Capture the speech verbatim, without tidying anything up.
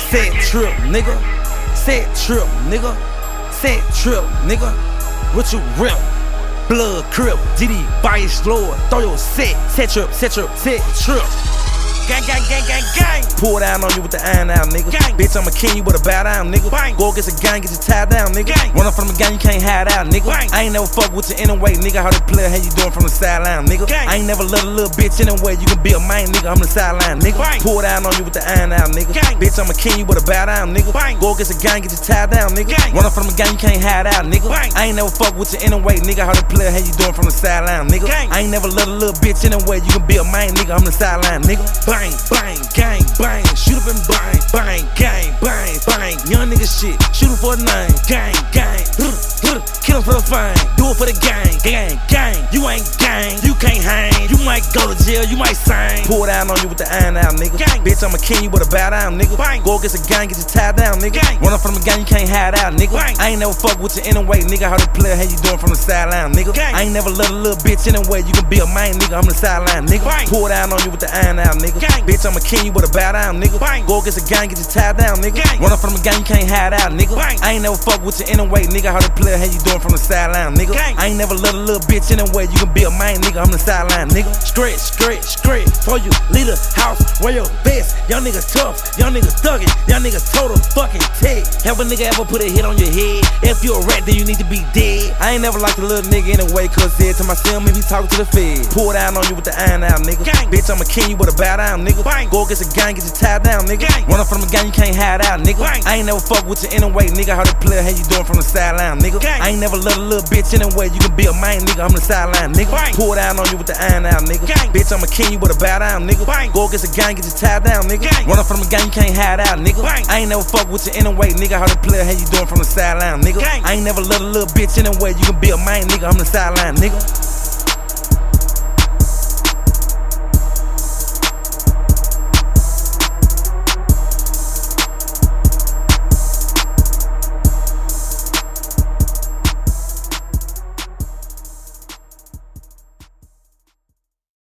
Set trip, nigga. Set trip, nigga. Set trip, nigga. What you rip? Blood crip, D D, bias lord. Throw your set, set trip, set trip, set trip. Gang, gang, gang, gang, gang. Pull down on you with the iron out, nigga. Gang. Bitch, I'm a king, you better bow down, nigga. Bang. Go against a gang, get you tied down, nigga. Gang. Run up from the gang, you can't hide out, nigga. Bang. I ain't never fuck with you anyway, nigga. How the player, how you doing from the sideline, nigga? Gang. I ain't never let a little bitch anyway. You can be a man, nigga. I'm the sideline, nigga. Bang. Pull down on you with the iron out, nigga. Gang. Bitch, I'm a king, you better bow down, nigga. Bang. Go against a gang, get you tied down, nigga. Gang. Run up from the gang, you can't hide out, nigga. Bang. I ain't never fuck with you anyway, nigga. How the player, how you doing from the sideline, nigga? Gang. I ain't never let a little bitch anyway. You can be a man, nigga. I'm the sideline, nigga. Bang, bang, gang, bang. Shoot up and bang, bang, gang, bang, bang. Young nigga shit, shoot him for a nine. Gang, gang. Kill him for the fine. Do it for the gang, gang, gang. You ain't gang, you can't hang. You might go to jail, you might sign. Pull down on you with the iron out, nigga. Gang. Bitch, I'm a king, you better bow down, nigga. Bang. Go against a gang, get you tied down, nigga. Gang. Run up from the gang, you can't hide out, nigga. Bang. I ain't never fuck with you anyway, nigga. How the player, how you doing from the sideline, nigga? Gang. I ain't never let a little bitch anyway. You can be a man, nigga. I'm the sideline, nigga. Bang. Pull down on you with the iron out, nigga. Gang. Bitch, I'm a king, you better bow down, nigga. Bang. Go against a gang, get you tied down, nigga. Gang. Run up from the gang, you can't hide out, nigga. Bang. I ain't never fuck with you anyway, nigga. How the player, how you doing from the sideline, nigga? Gang. I ain't never let a little bitch anyway. You can be a man, nigga. I'm the sideline, nigga. Stretch, stretch, stretch. For you, lead a house, wear your vest. Young niggas tough, young niggas thuggin', young niggas total fucking tech. Have a nigga ever put a hit on your head? If you a rat, then you need to be dead. I ain't never liked a little nigga anyway, cause said to myself, if he talking to the fed. Pull down on you with the iron out, nigga. Gang. Bitch, I'm a king, you better bow down, nigga. Bang. Go against a gang, get you tied down, nigga. Gang. Run up from the gang, you can't hide out, nigga. Bang. I ain't never fuck with you anyway, nigga. How the player, how you doing from the sideline, nigga? Gang. I ain't never let a little bitch anyway. You can be a man, nigga. I'm the sideline, nigga. Bang. Pull down on you with the iron out, nigga. Gang. Bitch, I'm a king, you better bow down, nigga. Bang. Go against a gang, get you tied down, nigga. Gang. Run up from the gang, you can't hide out, nigga. Bang. I ain't never fuck with you anyway, nigga. How the player, how you doing from the sideline, nigga? Gang. I ain't never let a little bitch anyway. You can be a man, nigga. I'm the sideline, nigga.